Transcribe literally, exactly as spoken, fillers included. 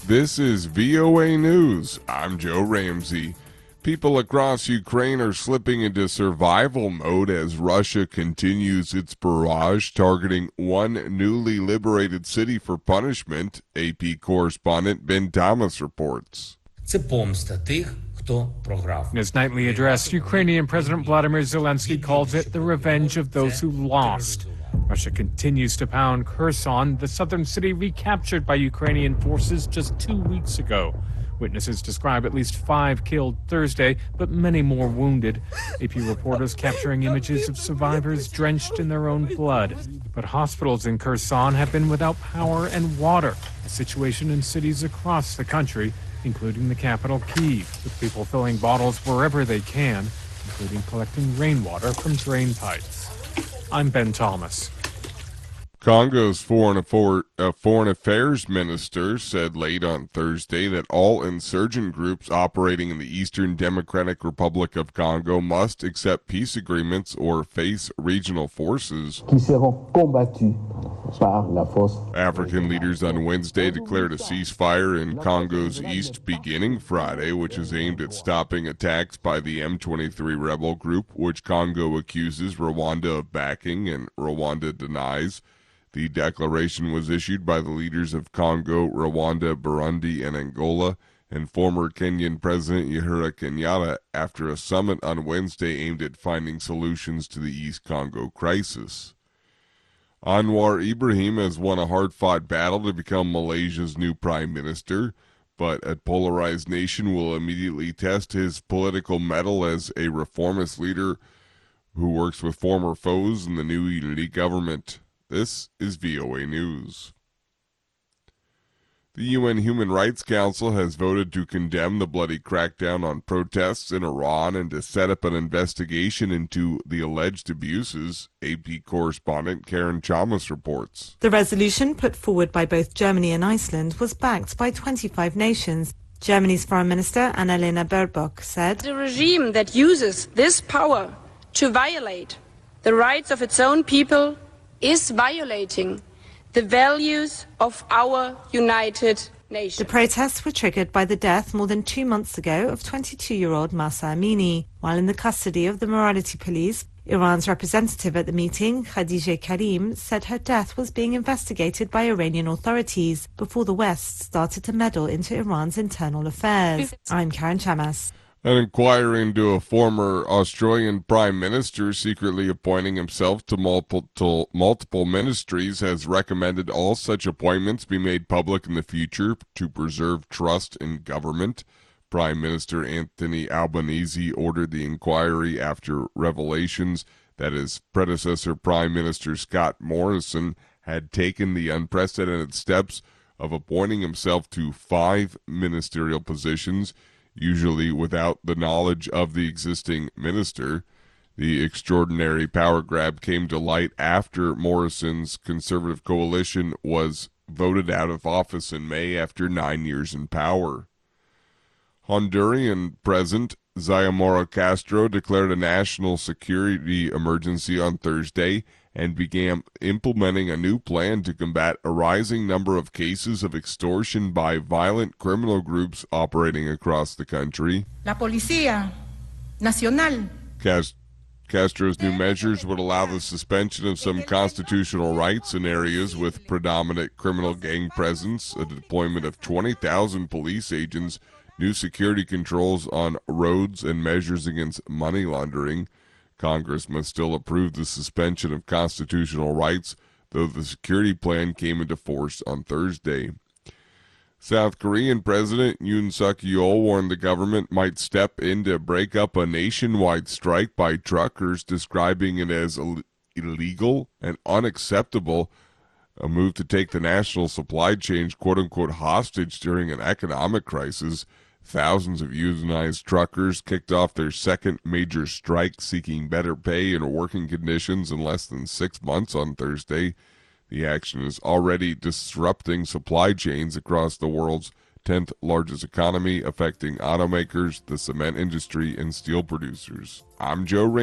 This is V O A News. I'm Joe Ramsey. People across Ukraine are slipping into survival mode as Russia continues its barrage targeting one newly liberated city for punishment, A P correspondent Ben Thomas reports. Це помста тих, хто програв. In his nightly address, Ukrainian President Vladimir Zelensky calls it the revenge of those who lost. Russia continues to pound Kherson, the southern city recaptured by Ukrainian forces just two weeks ago. Witnesses describe at least five killed Thursday, but many more wounded. A P reporters capturing images of survivors drenched in their own blood. But hospitals in Kherson have been without power and water, a situation in cities across the country, including the capital, Kyiv, with people filling bottles wherever they can, including collecting rainwater from drain pipes. I'm Ben Thomas. Congo's foreign, affor- uh, foreign affairs minister said late on Thursday that all insurgent groups operating in the Eastern Democratic Republic of Congo must accept peace agreements or face regional forces. African leaders on Wednesday declared a ceasefire in Congo's east beginning Friday, which is aimed at stopping attacks by the M twenty-three rebel group, which Congo accuses Rwanda of backing and Rwanda denies. The declaration was issued by the leaders of Congo, Rwanda, Burundi, and Angola, and former Kenyan President Uhuru Kenyatta after a summit on Wednesday aimed at finding solutions to the East Congo crisis. Anwar Ibrahim has won a hard-fought battle to become Malaysia's new prime minister, but a polarized nation will immediately test his political mettle as a reformist leader who works with former foes in the new unity government. This is V O A News. The U N Human Rights Council has voted to condemn the bloody crackdown on protests in Iran and to set up an investigation into the alleged abuses, A P correspondent Karen Chalmers reports. The resolution put forward by both Germany and Iceland was backed by twenty-five nations. Germany's Foreign Minister Annalena Baerbock said, "The regime that uses this power to violate the rights of its own people is violating the values of our United Nations." The protests were triggered by the death more than two months ago of twenty-two-year-old Mahsa Amini. While in the custody of the morality police, Iran's representative at the meeting, Khadija Karim, said her death was being investigated by Iranian authorities before the West started to meddle into Iran's internal affairs. I'm Karen Chamas. An inquiry into a former Australian Prime Minister secretly appointing himself to multiple, multiple ministries has recommended all such appointments be made public in the future to preserve trust in government. Prime Minister Anthony Albanese ordered the inquiry after revelations that his predecessor Prime Minister Scott Morrison had taken the unprecedented steps of appointing himself to five ministerial positions, usually without the knowledge of the existing minister. The extraordinary power grab came to light after Morrison's Conservative coalition was voted out of office in May after nine years in power. Honduran President Xiomara Castro declared a national security emergency on Thursday and began implementing a new plan to combat a rising number of cases of extortion by violent criminal groups operating across the country. La Policía Nacional. Cast- Castro's new measures would allow the suspension of some constitutional rights in areas with predominant criminal gang presence, a deployment of twenty thousand police agents, new security controls on roads, and measures against money laundering. Congress must still approve the suspension of constitutional rights, though the security plan came into force on Thursday. South Korean President Yoon Suk-yeol warned the government might step in to break up a nationwide strike by truckers, describing it as Ill- illegal and unacceptable, a move to take the national supply chain quote-unquote hostage during an economic crisis. Thousands of unionized truckers kicked off their second major strike, seeking better pay and working conditions in less than six months on Thursday. The action is already disrupting supply chains across the world's tenth largest economy, affecting automakers, the cement industry, and steel producers. I'm Joe Ray.